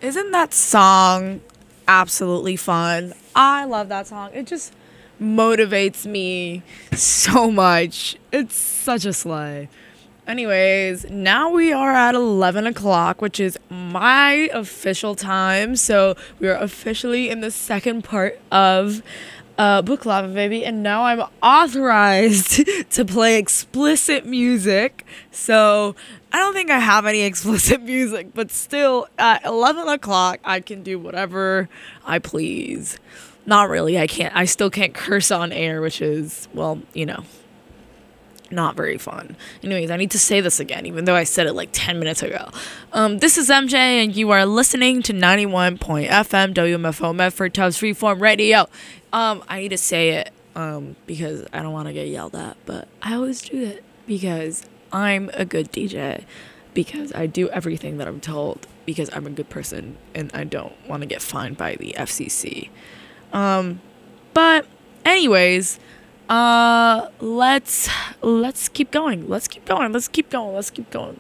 Isn't that song absolutely fun? I love that song. It just motivates me so much. It's such a slay. Anyways, now we are at 11 o'clock, which is my official time. So we are officially in the second part of Book Lava Baby. And now I'm authorized to play explicit music. So I don't think I have any explicit music, but still, at 11 o'clock, I can do whatever I please. Not really, I can't. I still can't curse on air, which is, well, not very fun. Anyways, I need to say this again, even though I said it like 10 minutes ago. This is MJ, and you are listening to 91.FM WMFO Medford Tubbs Freeform Radio. I need to say it because I don't want to get yelled at, but I always do it because I'm a good DJ, because I do everything that I'm told, because I'm a good person, and I don't want to get fined by the FCC. But anyways, let's keep going. Let's keep going.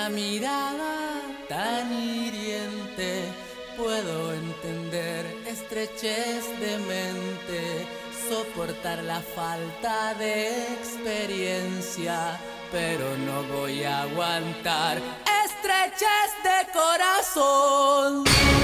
esa mirada tan hiriente puedo entender estrechez de mente, soportar la falta de experiencia, pero no voy a aguantar estrechez de corazón.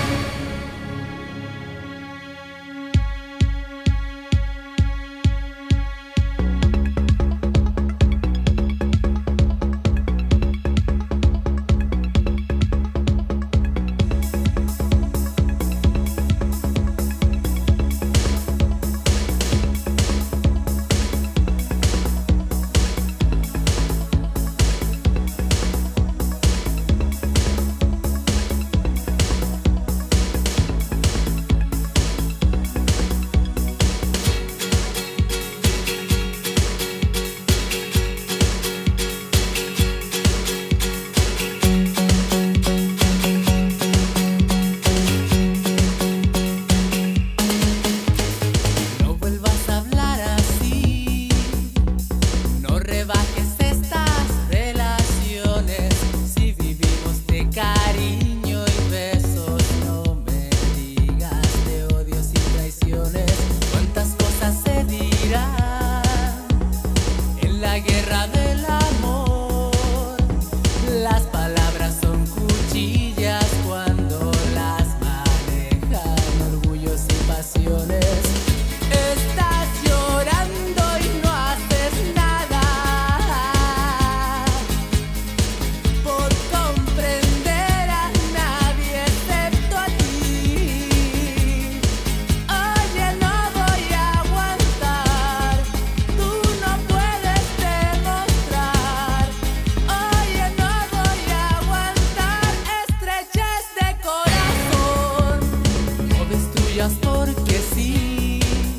Porque sí,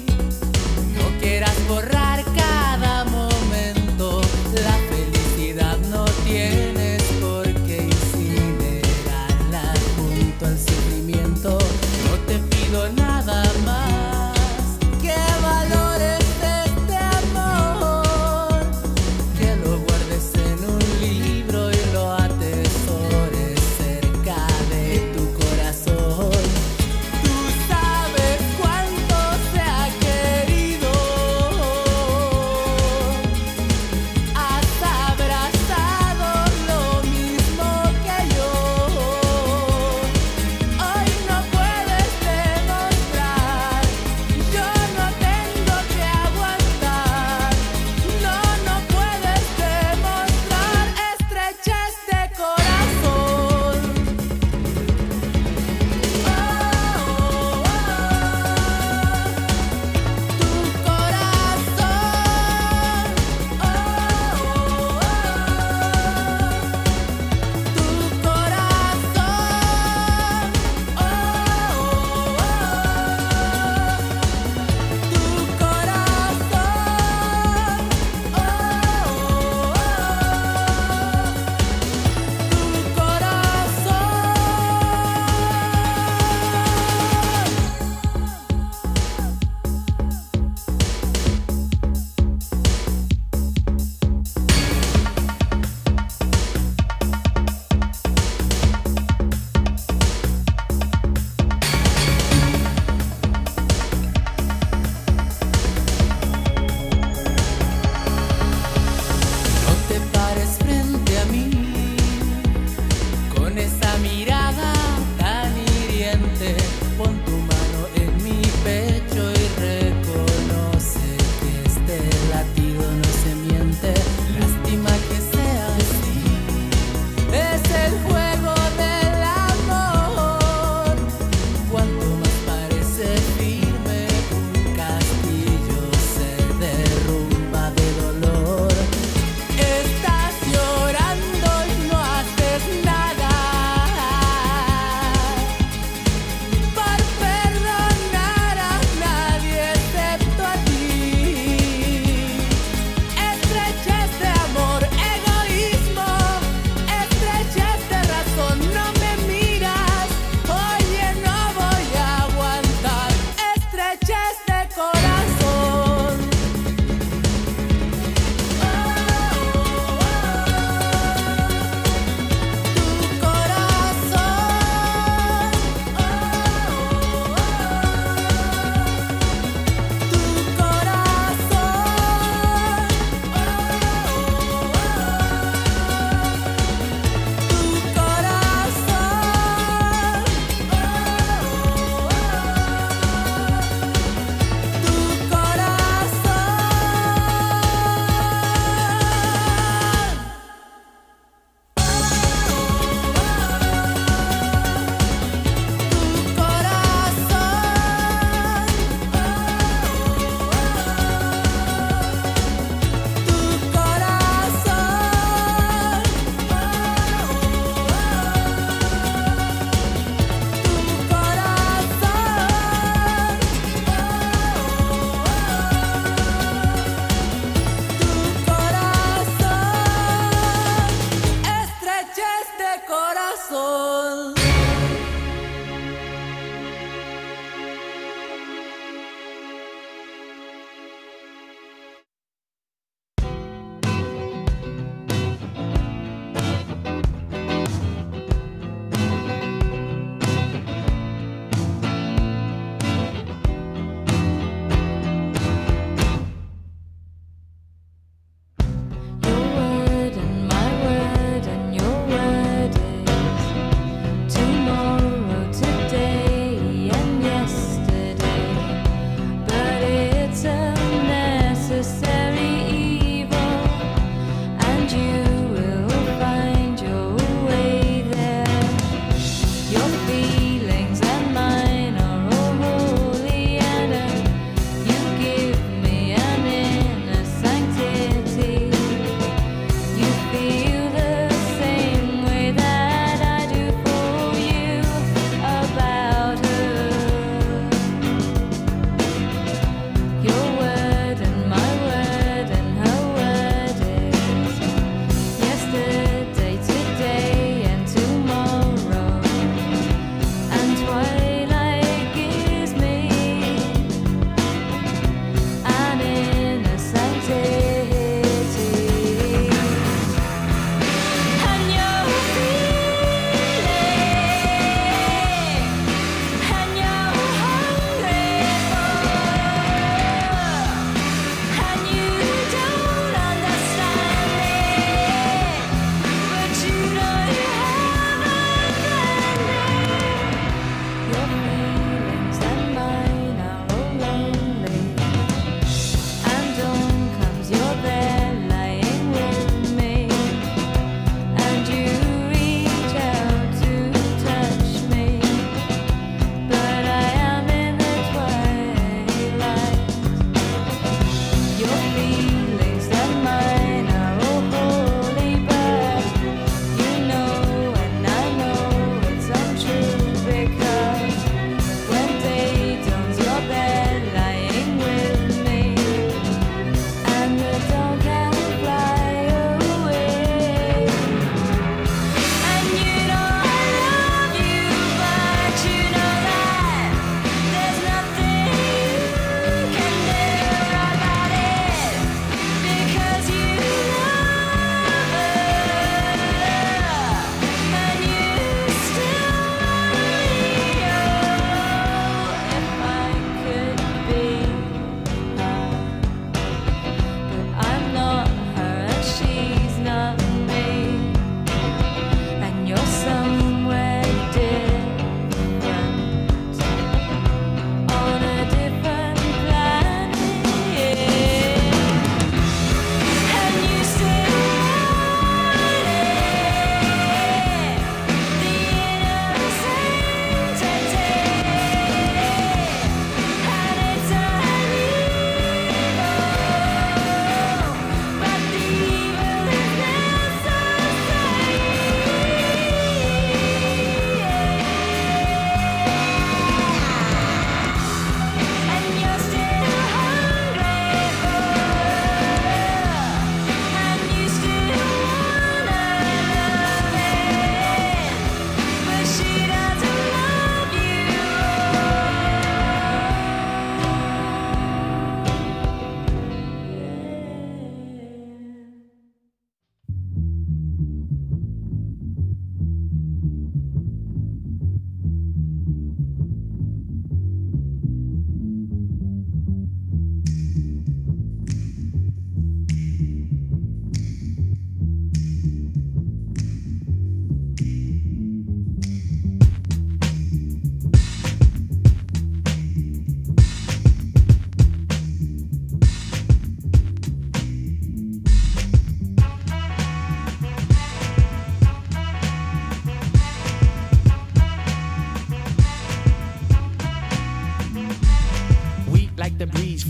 no quieras borrar cada momento, la felicidad no tienes por qué incinerarla junto al sufrimiento. No te pido nada más que valores este amor, que lo guardes en un libro y lo atesores cerca de tu corazón.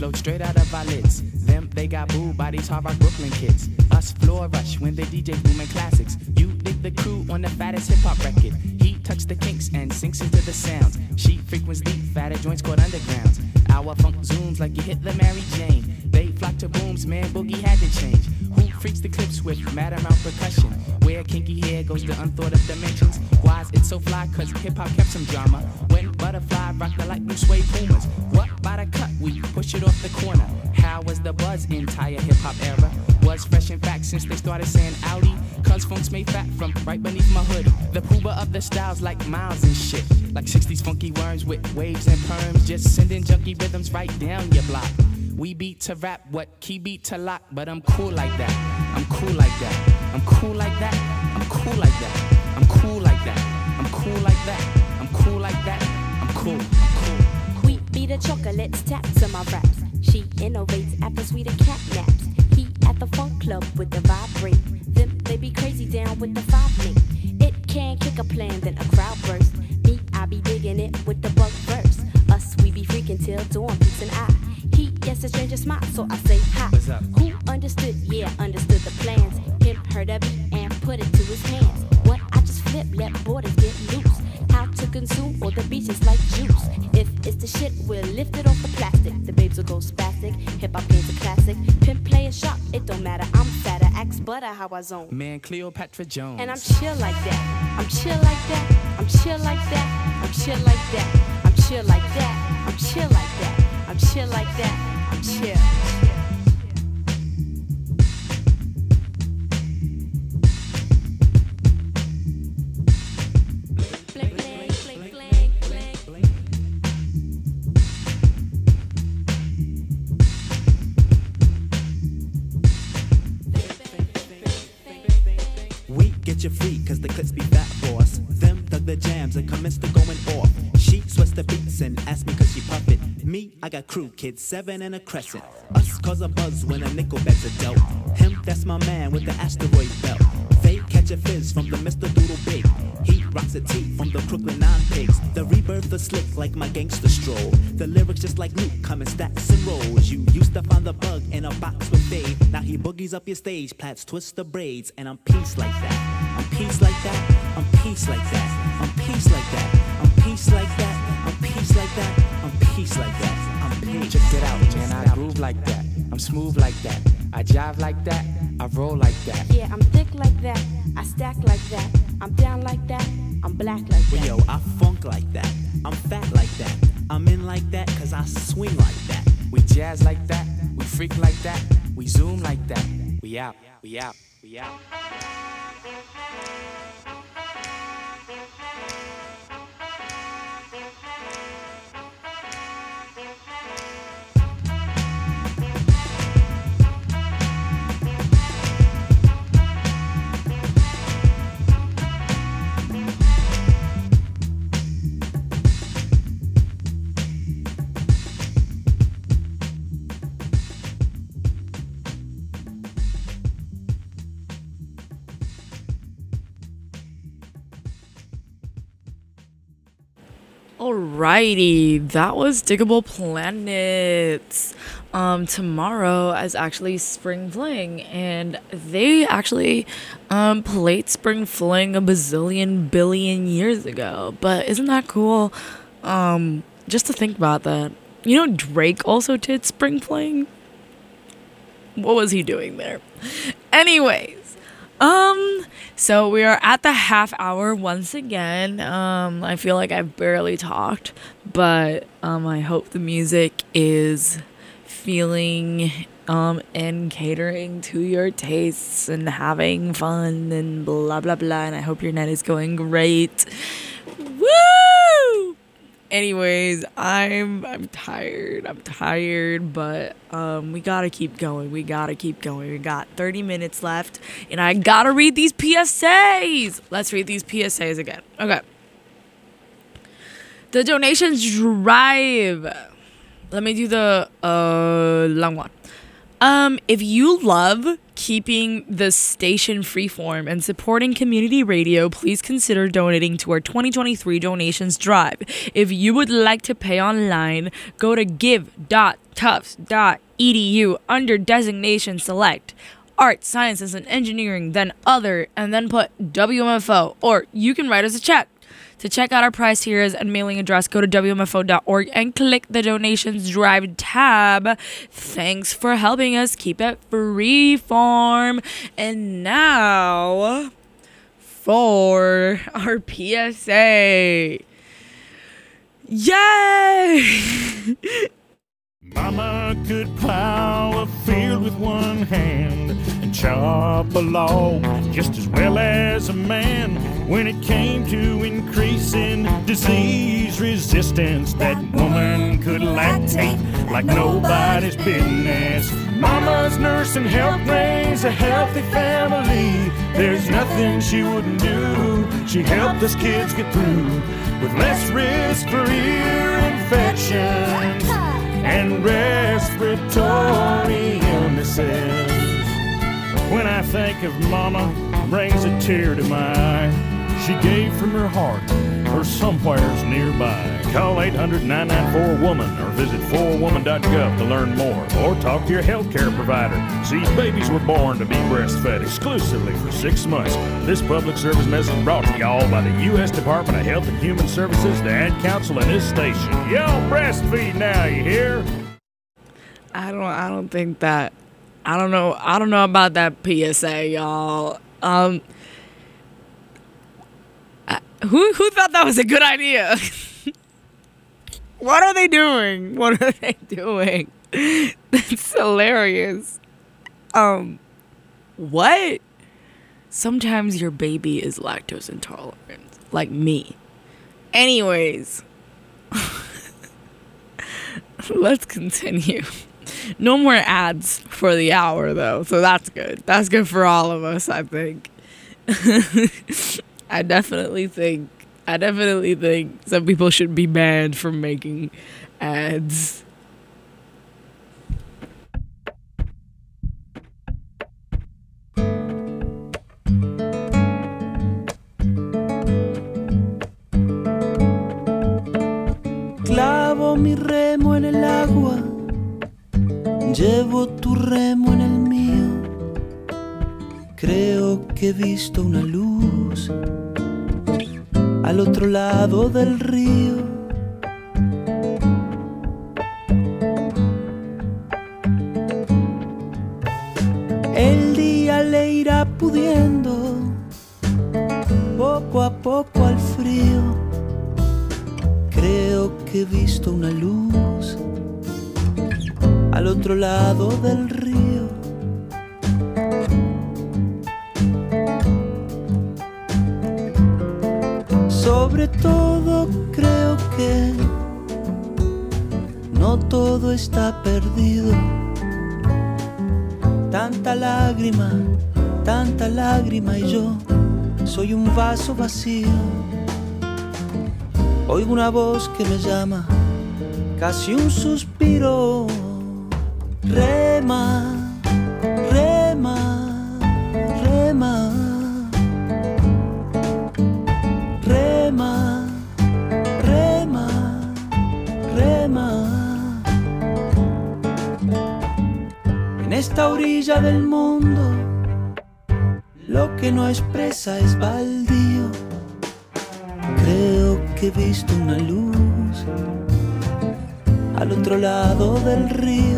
flowed straight out of our lids. Them, they got booed by these hard rock Brooklyn kids. Us floor rush when they DJ booming classics. You dig the crew on the fattest hip hop record. He tucks the kinks and sinks into the sounds. She frequents deep, fatter joints called undergrounds. Our funk zooms like you hit the Mary Jane. They flock to booms, man, Boogie had to change. Who freaks the clips with mad amount percussion? Where kinky hair goes to unthought of dimensions. Why is it so fly? Cause hip-hop kept some drama. When Butterfly rocked the light blue suede Pumas. What by the cut? We push it off the corner. How was the buzz entire hip-hop era? Was fresh in fact since they started saying Audi. Cause funk's made fat from right beneath my hood. The pooba of the styles like Miles and shit. Like 60s funky worms with waves and perms. Just sending junky rhythms right down your block. We beat to rap, what key beat to lock. But I'm cool like that, I'm cool like that. I'm cool like that, I'm cool like that. I'm cool like that, I'm cool like that. I'm cool like that, I'm cool, I'm cool. We beat the chocolates, tap to my raps. She innovates after sweeter cat naps. He at the funk club with the vibrate. Them, they be crazy down with the 5 link. It can kick a plan, then a crowd burst. Me, I be digging it with the bug verse. Us, we be freaking till dawn, peace and I. He gets a stranger smile, so I say hi. What's up? Who understood? Yeah, understood the plans. Him heard of it and put it to his hands. What I just flip, let borders get loose. How to consume all the beaches like juice. If it's the shit, we'll lift it off the plastic. The babes will go spastic. Hip hop game's a classic. Pimp play a shot, it don't matter. I'm fatter, axe butter how I zone. Man, Cleopatra Jones. And I'm chill like that. I'm chill like that. I'm chill like that. I'm chill like that. I'm chill like that. I'm chill like that. I'm chill like that. I'm chill. We get you free cause the clips be fat boss. Them dug the jams and commenced to going off. She sweats the beats and asks me cause she puff it. Me, I got crew kids, 7 and a crescent. Us cause a buzz when a nickel bag's a dope. Him, that's my man with the asteroid belt. They catch a fizz from the Mr. Doodle Big. He rocks a tee from the Crooklyn 9 pigs. The rebirth is slick like my gangster stroll. The lyrics just like Luke come in stacks and rolls. You used to find the bug in a box with Dave. Now he boogies up your stage, plats twist the braids. And I'm peace like that. I'm peace like that. I'm peace like that. I'm peace like that. I'm peace like that. I'm peace like that. I'm peace like that. I'm peace. Check it out, man, I groove like that. I'm smooth like that. I jive like that. I roll like that. Yeah, I'm thick like that. I stack like that. I'm down like that. I'm black like that. Yo, I funk like that. I'm fat like that. I'm in like that cause I swing like that. We jazz like that. We freak like that. We zoom like that. We out, we out, we out. Alrighty, that was Diggable Planets. Tomorrow is actually Spring Fling, and they actually played Spring Fling a bazillion billion years ago. But isn't that cool? Just to think about that. You know, Drake also did Spring Fling. What was he doing there? Anyways. So we are at the half hour once again. I feel like I've barely talked, but I hope the music is feeling and catering to your tastes and having fun and blah blah blah, and I hope your night is going great. Woo! Anyways, I'm tired, but we gotta keep going. We got 30 minutes left, and I gotta read these PSAs. Let's read these PSAs again. Okay. The donations drive. Let me do the long one. If you love keeping the station freeform and supporting community radio, please consider donating to our 2023 donations drive. If you would like to pay online, go to give.tufts.edu under designation select Art, Sciences, and Engineering, then Other, and then put WMFO, or you can write us a check. To check out our price tiers and mailing address, go to WMFO.org and click the Donations Drive tab. Thanks for helping us keep it freeform. And now, for our PSA. Yay! Mama could plow a field with one hand and chop a log just as well as a man. When it came to increasing disease resistance, that woman could lactate like nobody's business. Mama's nurse and helped raise a healthy family. There's nothing she wouldn't do. She helped us kids get through with less risk for ear infections and respiratory illnesses. When I think of Mama, brings a tear to my eye. She gave from her heart or somewheres nearby. Call 800-994-WOMAN or visit 4woman.gov to learn more, or talk to your healthcare provider. These babies were born to be breastfed exclusively for 6 months. This public service message brought to y'all by the U.S. Department of Health and Human Services, the Ad Council, and this station. Y'all breastfeed now, you hear? I don't think that. I don't know about that PSA, y'all. Who thought that was a good idea? What are they doing? What are they doing? That's hilarious. What? Sometimes your baby is lactose intolerant, like me. Anyways, let's continue. No more ads for the hour, though, so that's good. That's good for all of us, I think. I definitely think some people should be banned from making ads. Clavo mi remo en el agua, llevo tu remo en el mío. Creo que he visto una luz al otro lado del río. El día le irá pudiendo poco a poco al frío. Creo que he visto una luz al otro lado del río. Sobre todo creo que no todo está perdido. Tanta lágrima y yo soy un vaso vacío. Oigo una voz que me llama, casi un suspiro. Rema, rema, rema. Rema, rema, rema. En esta orilla del mundo, lo que no expresa es baldío. Creo que he visto una luz al otro lado del río.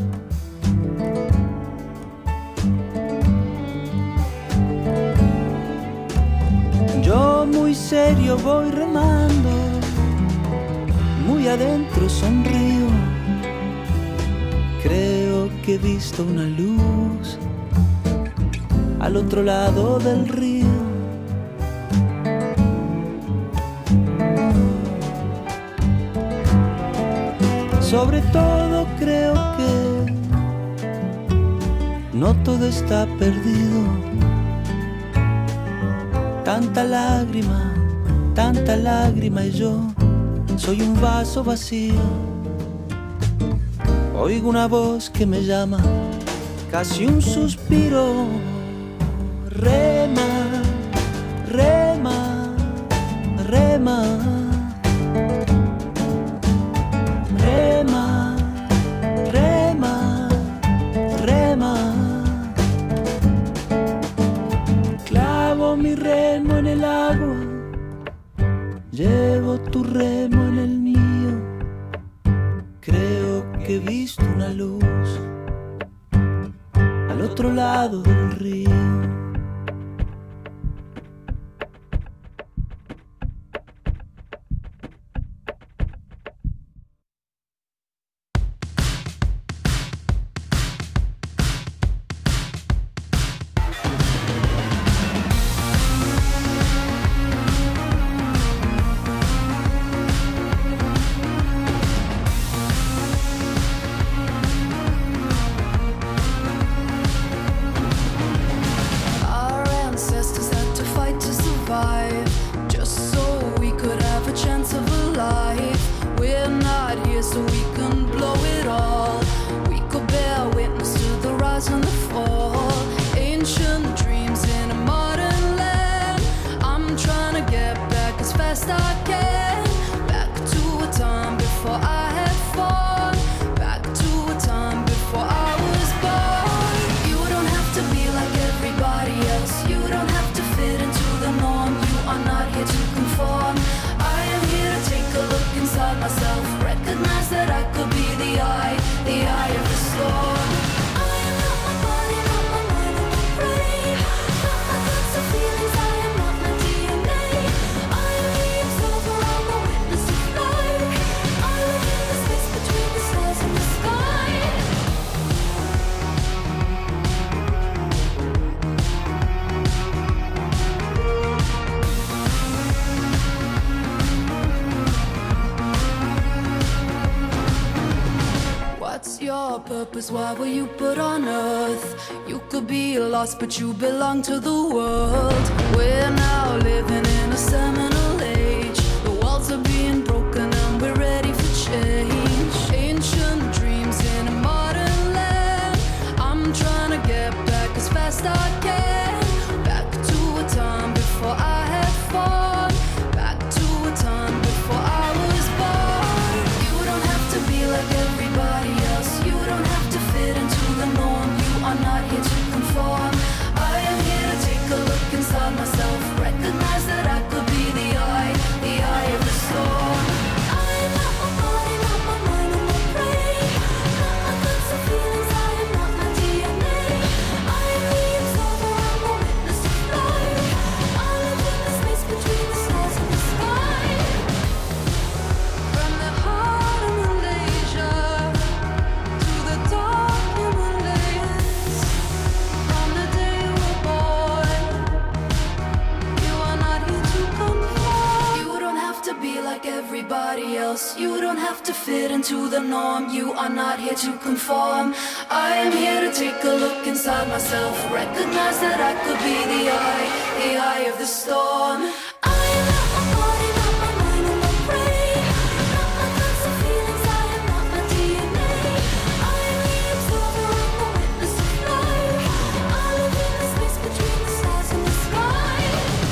Yo muy serio voy remando, muy adentro sonrío. Creo que he visto una luz al otro lado del río. Sobre todo creo que no todo está perdido. Tanta lágrima y yo soy un vaso vacío. Oigo una voz que me llama, casi un suspiro. Rema, rema, rema, rema, rema, rema. Clavo mi remo en el agua, llevo tu remo en el mío. Creo que he visto una luz al otro lado del río. Purpose, why were you put on earth? You could be lost, but you belong to the world. We're now living in a seminal age. The walls are being broken and we're ready for change. Ancient dreams in a modern land. I'm trying to get back as fast as I can. Back to a time before I had fun. Back to a time before I was born. You don't have to be like everybody else. You don't have to fit into the norm. You are not here to conform. I am here to take a look inside myself. Recognize that I could be the eye of the storm. I am not my body, not my mind, I'm not prey. Not my thoughts or feelings, I am not my DNA. I am the observer, I'm a witness of life. I live in the space between the stars and the sky. From the heart of Malaysia to the dark Himalayas, from the day you were born, you are not here to conform. You don't have to be like everybody else. You don't have to fit into the norm. You are not here to conform. I am here to take a look inside myself. Recognize that I could be the eye of the storm. I am not my body, not my mind, I'm not prey. Not my thoughts or feelings, I am not my DNA. I am the observer, I'm a witness of life. I live in the space between the stars and the sky.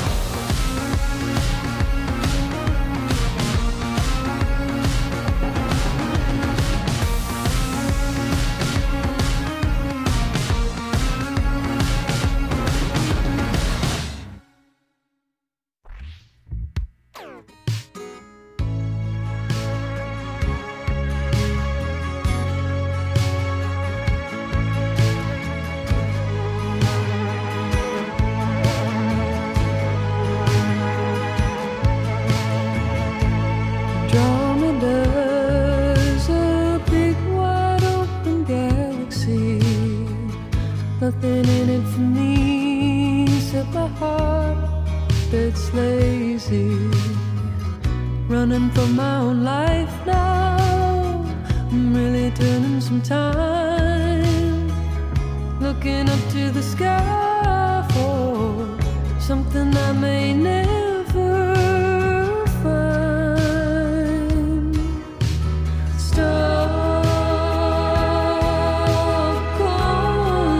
Andromeda's a big wide open galaxy. Nothing in it for me except my heart that's lazy. Running from my own life now. I'm really turning some time. Looking up to the sky for something I may never find. Stop calling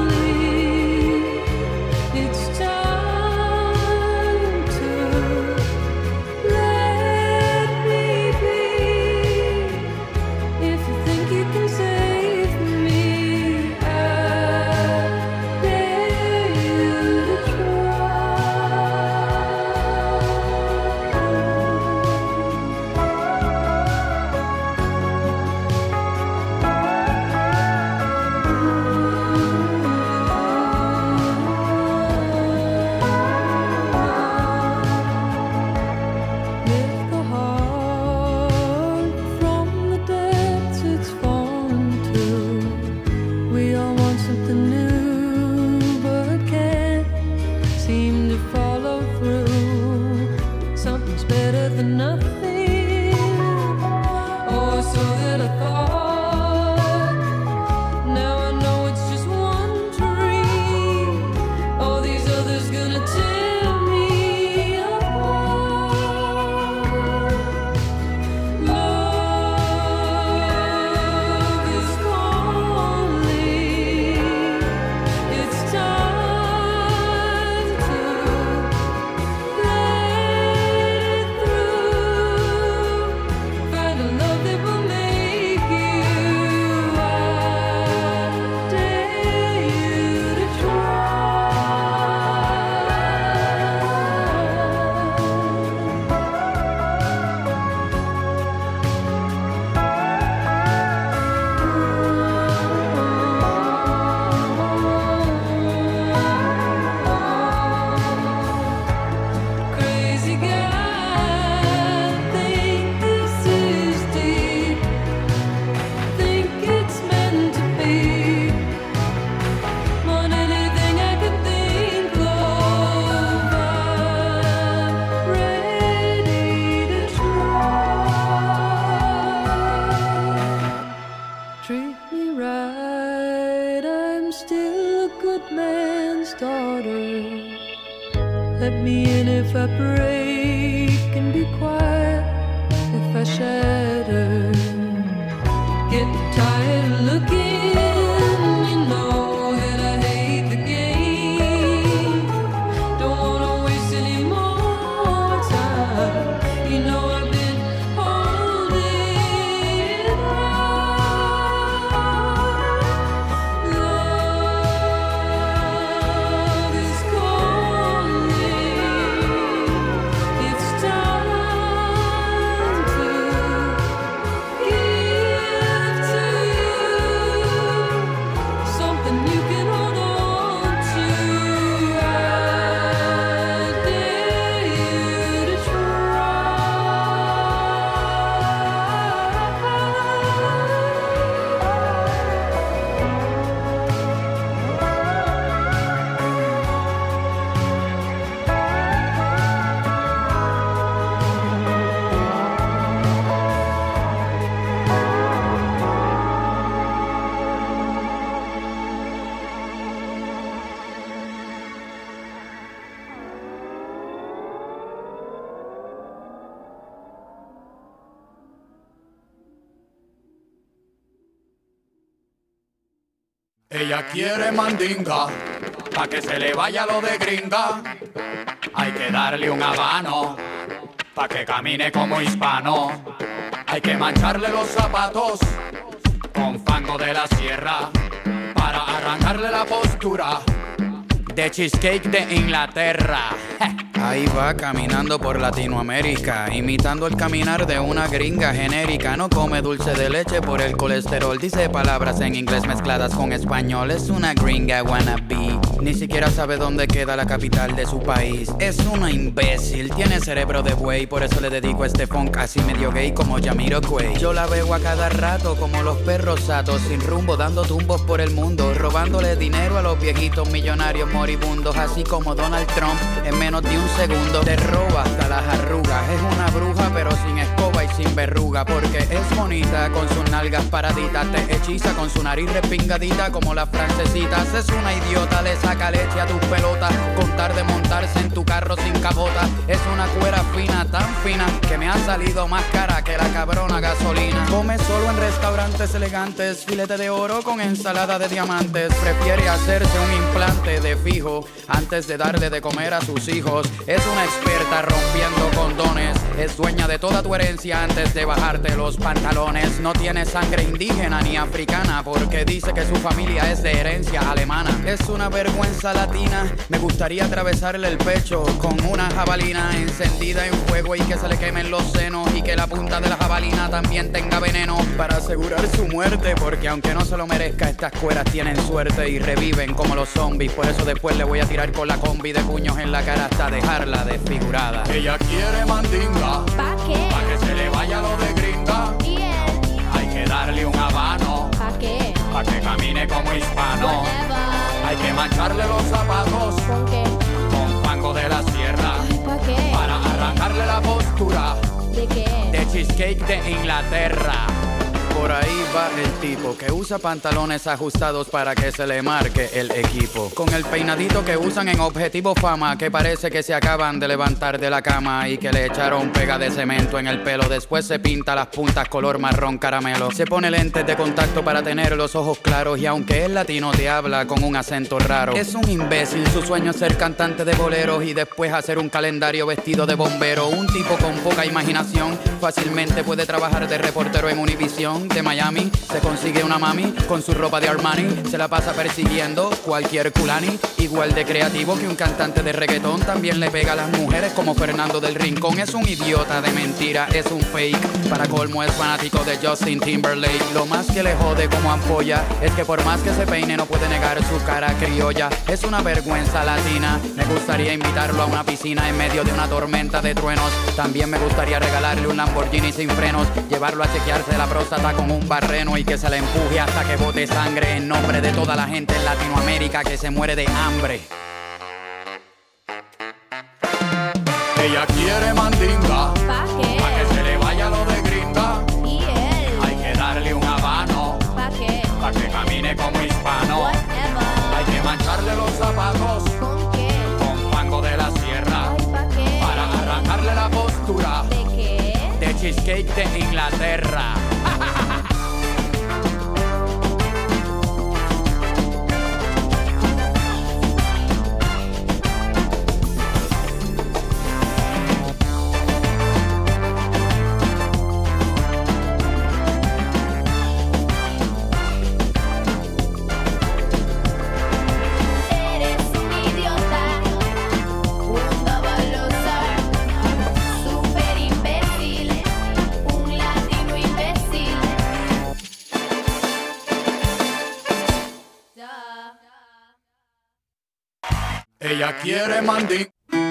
I break and be quiet if I shatter? Get tired of looking, you know that I hate the game. Don't wanna waste any more time. You know I've been holding on. Love is calling. It's time to give to you something you can hold on to. I dare you to Ella quiere mandinga, pa' que se le vaya lo de gringa. Hay que darle un habano, pa' que camine como hispano. Hay que mancharle los zapatos con fango de la sierra, para arrancarle la postura de cheesecake de Inglaterra. Ahí va caminando por Latinoamérica, imitando el caminar de una gringa genérica. No come dulce de leche por el colesterol, dice palabras en inglés mezcladas con español. Es una gringa wannabe, ni siquiera sabe dónde queda la capital de su país. Es una imbécil, tiene cerebro de buey, por eso le dedico este funk así medio gay como Jamiroquai. Yo la veo a cada rato como los perros satos, sin rumbo, dando tumbos por el mundo, robándole dinero a los viejitos millonarios moribundos, así como Donald Trump en menos de un segundo te roba hasta las arrugas. Es una bruja pero sin escoba y sin verruga, porque es bonita con sus nalgas paraditas, te hechiza con su nariz respingadita como las francesitas. Es una idiota, le saca leche a tus pelotas con tal de montarse en tu carro sin capota. Es una cuera fina, tan fina que me ha salido más cara que la cabrona gasolina. Come solo en restaurantes elegantes, filete de oro con ensalada de diamantes. Prefiere hacerse un implante de fijo antes de darle de comer a sus hijos. Es una experta rompiendo condones, es dueña de toda tu herencia antes de bajarte los pantalones. No tiene sangre indígena ni africana, porque dice que su familia es de herencia alemana. Es una vergüenza latina, me gustaría atravesarle el pecho con una jabalina encendida en fuego y que se le quemen los senos, y que la punta de la jabalina también tenga veneno para asegurar su muerte, porque aunque no se lo merezca, estas cueras tienen suerte y reviven como los zombies. Por eso después le voy a tirar con la combi de puños en la cara hasta dejarla desfigurada. Ella quiere mandinga, ¿Pa' qué? pa' que se le vaya lo de gringa. ¿Y él? Hay que darle un habano, ¿Pa' qué? pa' que camine como hispano. Whatever. Hay que mancharle los zapatos ¿Con qué? con fango de la sierra, Ay, ¿pa' qué? para arrancarle la postura ¿De qué? de cheesecake de Inglaterra. Por ahí va el tipo que usa pantalones ajustados para que se le marque el equipo, con el peinadito que usan en Objetivo Fama, que parece que se acaban de levantar de la cama y que le echaron pega de cemento en el pelo. Después se pinta las puntas color marrón caramelo, se pone lentes de contacto para tener los ojos claros, y aunque es latino te habla con un acento raro. Es un imbécil, su sueño es ser cantante de boleros y después hacer un calendario vestido de bombero. Un tipo con poca imaginación, fácilmente puede trabajar de reportero en Univision. De Miami se consigue una mami con su ropa de Armani, se la pasa persiguiendo cualquier culani. Igual de creativo que un cantante de reggaetón, también le pega a las mujeres como Fernando del Rincón. Es un idiota de mentira, es un fake, para colmo es fanático de Justin Timberlake. Lo más que le jode como ampolla es que por más que se peine no puede negar su cara criolla. Es una vergüenza latina, me gustaría invitarlo a una piscina en medio de una tormenta de truenos. También me gustaría regalarle un Lamborghini sin frenos, llevarlo a chequearse la próstata con un barreno y que se le empuje hasta que bote sangre, en nombre de toda la gente en Latinoamérica que se muere de hambre. Ella quiere mandinga, ¿Pa' qué? pa' que se le vaya lo de gringa. ¿Y él? Hay que darle un habano, ¿Pa' qué? pa' que camine como hispano. Whatever. Hay que mancharle los zapatos ¿Con qué? con fango de la sierra, Ay, ¿pa' qué? para cheesecake de Inglaterra. Ella quiere manding.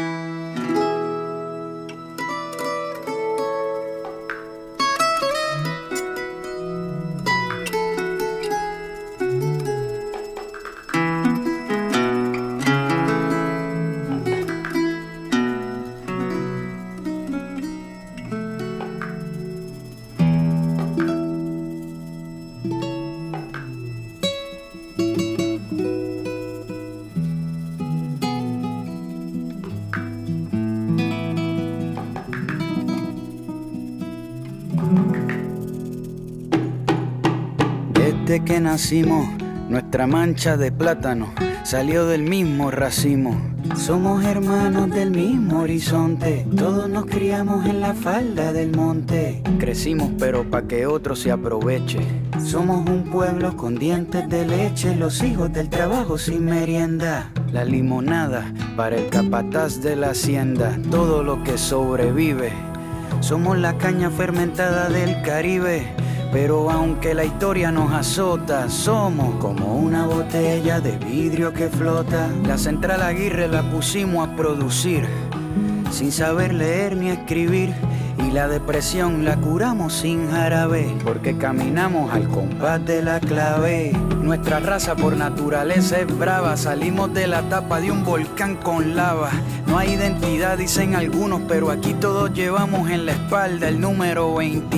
Desde que nacimos, nuestra mancha de plátano salió del mismo racimo. Somos hermanos del mismo horizonte, todos nos criamos en la falda del monte. Crecimos pero pa' que otro se aproveche. Somos un pueblo con dientes de leche, los hijos del trabajo sin merienda. La limonada para el capataz de la hacienda, todo lo que sobrevive. Somos la caña fermentada del Caribe. Pero aunque la historia nos azota, somos como una botella de vidrio que flota. La Central Aguirre la pusimos a producir, sin saber leer ni escribir. Y la depresión la curamos sin jarabe, porque caminamos al compás de la clave. Nuestra raza por naturaleza es brava, salimos de la tapa de un volcán con lava. No hay identidad, dicen algunos, pero aquí todos llevamos en la espalda el número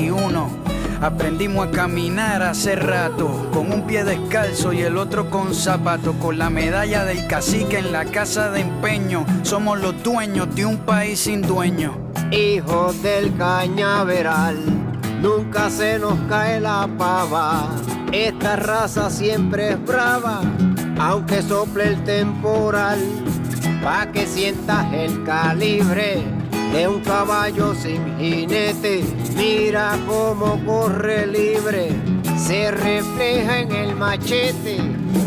21. Aprendimos a caminar hace rato, con un pie descalzo y el otro con zapato, con la medalla del cacique en la casa de empeño. Somos los dueños de un país sin dueño. Hijos del cañaveral, nunca se nos cae la pava. Esta raza siempre es brava, aunque sople el temporal. Pa' que sientas el calibre de un caballo sin jinete. Mira cómo corre libre, se refleja en el machete.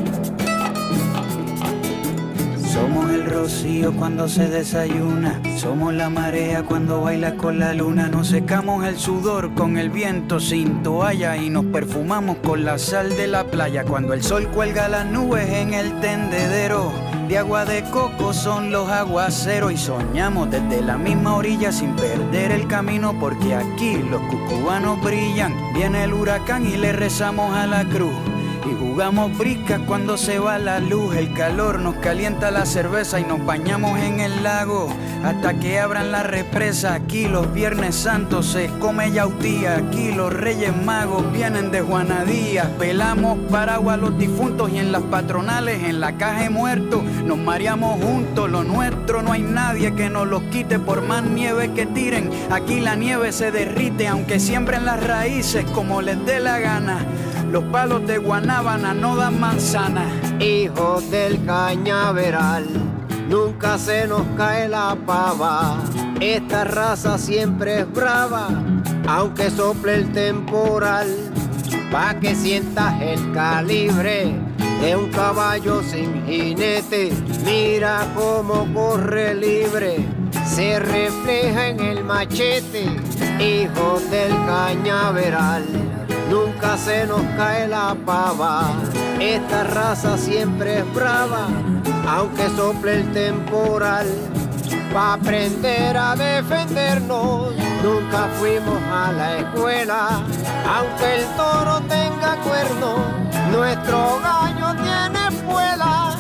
Somos el rocío cuando se desayuna, somos la marea cuando baila con la luna. Nos secamos el sudor con el viento sin toalla y nos perfumamos con la sal de la playa. Cuando el sol cuelga las nubes en el tendedero de agua de coco son los aguaceros. Y soñamos desde la misma orilla sin perder el camino, porque aquí los cucubanos brillan. Viene el huracán y le rezamos a la cruz. Y jugamos briscas cuando se va la luz. El calor nos calienta la cerveza y nos bañamos en el lago hasta que abran la represa. Aquí los Viernes Santos se come yautía. Aquí los Reyes Magos vienen de Juana Díaz. Pelamos paraguas a los difuntos y en las patronales, en la caja de muertos, nos mareamos juntos. Lo nuestro no hay nadie que nos lo quite por más nieve que tiren. Aquí la nieve se derrite aunque siembren las raíces como les dé la gana. Los palos de guanábana no dan manzana. Hijos del cañaveral, nunca se nos cae la pava. Esta raza siempre es brava, aunque sople el temporal. Pa' que sientas el calibre de un caballo sin jinete. Mira cómo corre libre, se refleja en el machete. Hijos del cañaveral, nunca se nos cae la pava. Esta raza siempre es brava, aunque sople el temporal. Pa' aprender a defendernos, nunca fuimos a la escuela. Aunque el toro tenga cuerno, nuestro gallo tiene espuela.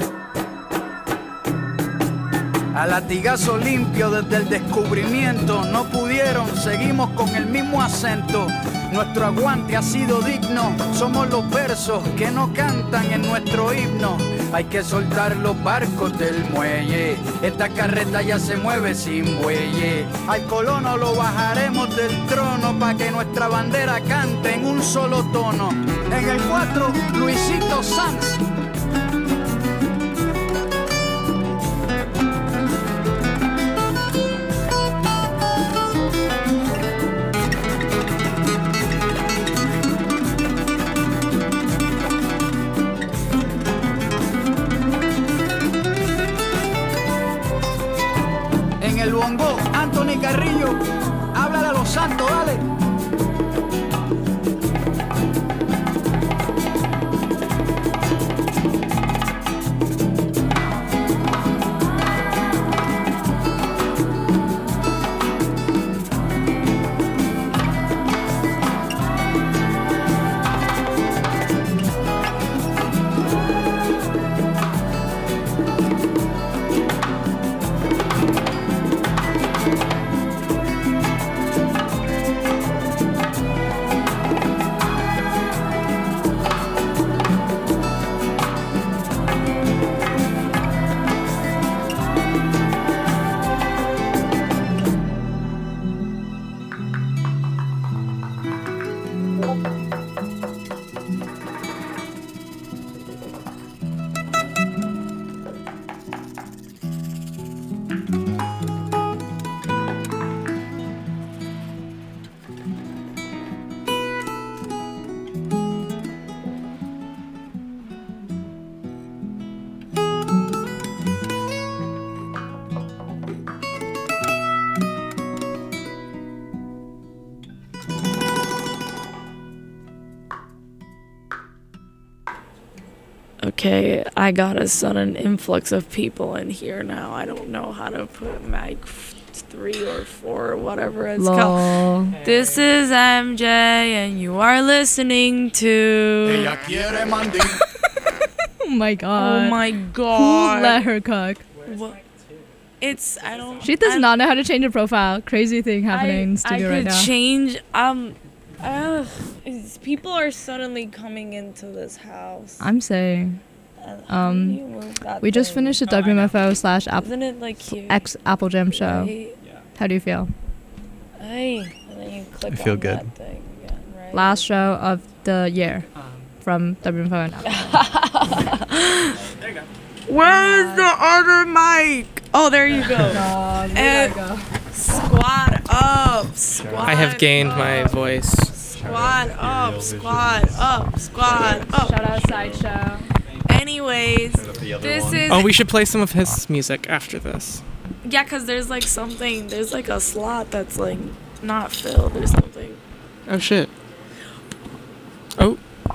A latigazo limpio desde el descubrimiento, no pudieron, seguimos con el mismo acento. Nuestro aguante ha sido digno, somos los versos que no cantan en nuestro himno. Hay que soltar los barcos del muelle, esta carreta ya se mueve sin bueyes. Al colono lo bajaremos del trono pa' que nuestra bandera cante en un solo tono. En el 4, Luisito Sanz. En el bongo, Anthony Carrillo. Háblale a los santos, dale. Okay, I got a sudden influx of people in here now. I don't know how to put mic 3 or 4 or whatever it's called. This is MJ and you are listening to... Oh my god. Oh my god. Who let her cook? What? It's, I don't... She does not know how to change her profile. Crazy thing happening in the studio right now. I could change... people are suddenly coming into this house. I'm saying... we just finished the WMFO / Isn't it like here? X Apple Jam show. Right. How do you feel? And then you click I feel on good. that thing again, right? Last show of the year from WMFO and Apple. There you go. Where's the other mic? Oh, there you go. And squat up, squat I have gained my voice. Squat up, squat up, squat up. Shout out Sideshow. Anyways, this is... Oh, we should play some of his music after this. Yeah, because there's like something, there's like a slot that's like not filled or something. Oh, shit. Oh.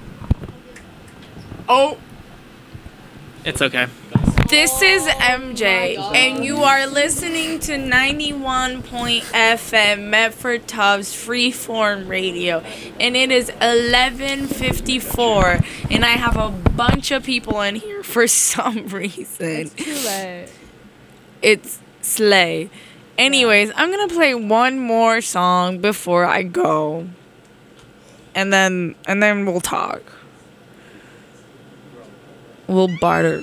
Oh. It's okay. This is MJ, and you are listening to 91.FM Medford Tubbs Freeform Radio, and it is 11:54, and I have a bunch of people in here for some reason. It's too late. It's slay. Anyways, I'm gonna play one more song before I go, and then we'll talk. We'll barter.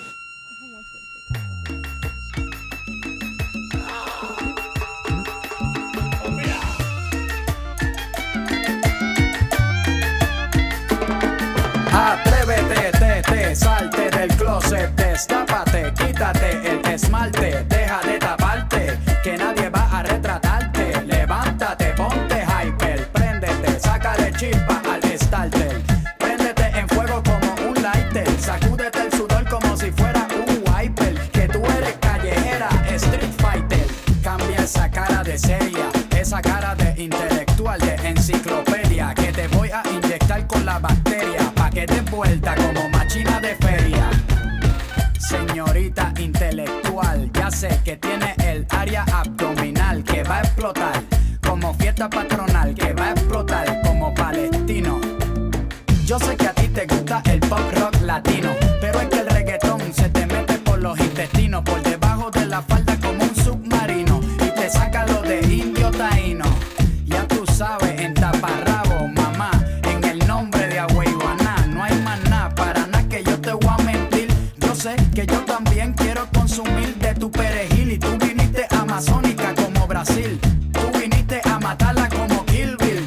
Atrévete, salte del closet, destápate, quítate el esmalte, deja de taparte, que nadie va a retratarte. Levántate, ponte hyper, préndete, sácale chispa al starter. Préndete en fuego como un lighter, sacúdete el sudor como si fuera un wiper. Que tú eres callejera, street fighter. Cambia esa cara de seria, esa cara de intelectual, de enciclopedia, que te voy a inyectar con la bacteria, pa' que te vuelta como machina de feria. Señorita intelectual, ya sé que tiene el área abdominal que va a explotar como fiesta patronal, que va a explotar como palestino. Yo sé que a ti te gusta el pop rock latino, pero es que el reggaetón se te mete por los intestinos, por debajo de la falda como un submarino, y te saca lo de indio taíno. Ya tú sabes, en taparrabo, mamá, en el nombre de Agüeyuaná, no hay más nada, para nada que yo te voy a mentir. Yo sé que yo también quiero consumir de tu perejil, y tú viniste amazónica como Brasil, tú viniste a matarla como Kill Bill.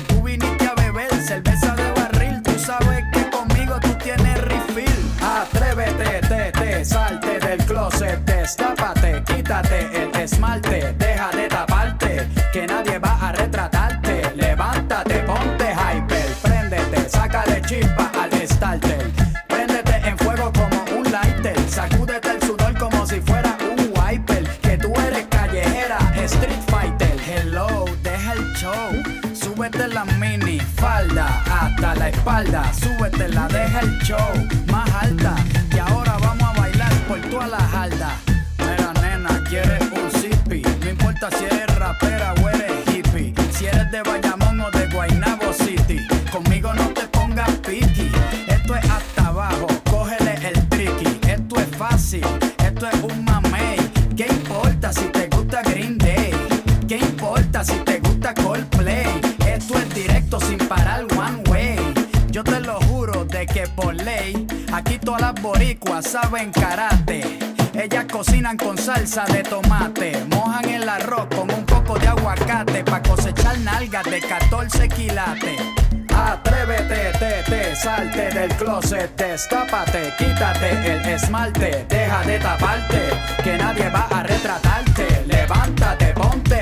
quítate el esmalte, deja de taparte, que nadie va a retratarte. Levántate, ponte hyper, préndete, sácale chispa al starter. Préndete en fuego como un lighter, sacúdete el sudor como si fuera un wiper. Que tú eres callejera, street fighter. Hello, deja el show, súbete la mini falda hasta la espalda, súbete la, deja el show más alta. Y ahora vamos a bailar por toda la jarda. Mira nena, quieres un zippy, no importa si eres rapera o eres hippie, si eres de Bayamón o de Guaynabo City, conmigo no te pongas piqui. Esto es hasta abajo, cógele el tricky. Esto es fácil, esto es un mamey. ¿Qué importa si te gusta Green Day? ¿Qué importa si te gusta Coldplay? Esto es directo sin parar one way. Yo te lo juro de que por ley aquí todas las boricuas saben karate. Ellas cocinan con salsa de tomate, mojan el arroz con un poco de aguacate pa' cosechar nalgas de 14 quilates. Atrévete, salte del closet, destápate, quítate el esmalte, deja de taparte, que nadie va a retratarte. Levántate, ponte